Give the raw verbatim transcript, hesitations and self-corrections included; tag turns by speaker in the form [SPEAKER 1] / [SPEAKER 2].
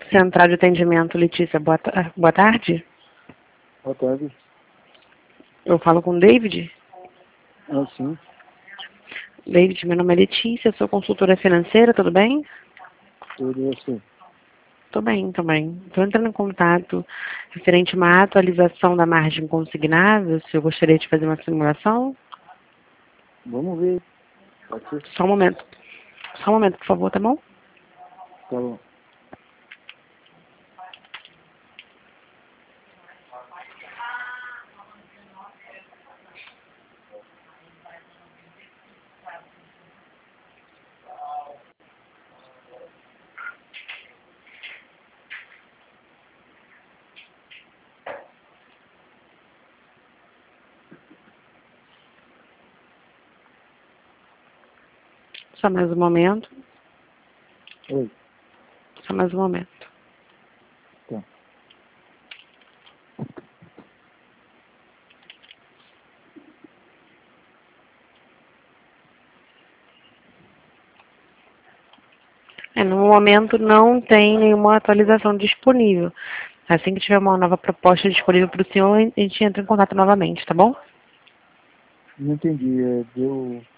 [SPEAKER 1] Central de atendimento, Letícia, boa, ta- boa tarde.
[SPEAKER 2] Boa tarde.
[SPEAKER 1] Eu falo com o David.
[SPEAKER 2] Ah, sim.
[SPEAKER 1] David, meu nome é Letícia, sou consultora financeira, tudo bem?
[SPEAKER 2] Tudo e você?
[SPEAKER 1] Tô bem, tô bem. Estou entrando em contato referente a uma atualização da margem consignável, se eu gostaria de fazer uma simulação.
[SPEAKER 2] Vamos ver. Pode ser?
[SPEAKER 1] Só um momento. Só um momento, por favor, tá bom?
[SPEAKER 2] Tá bom.
[SPEAKER 1] Só mais um momento.
[SPEAKER 2] Oi.
[SPEAKER 1] Só mais um momento.
[SPEAKER 2] Tá.
[SPEAKER 1] É, no momento não tem nenhuma atualização disponível. Assim que tiver uma nova proposta disponível para o senhor, a gente entra em contato novamente, tá bom?
[SPEAKER 2] Não entendi. É, deu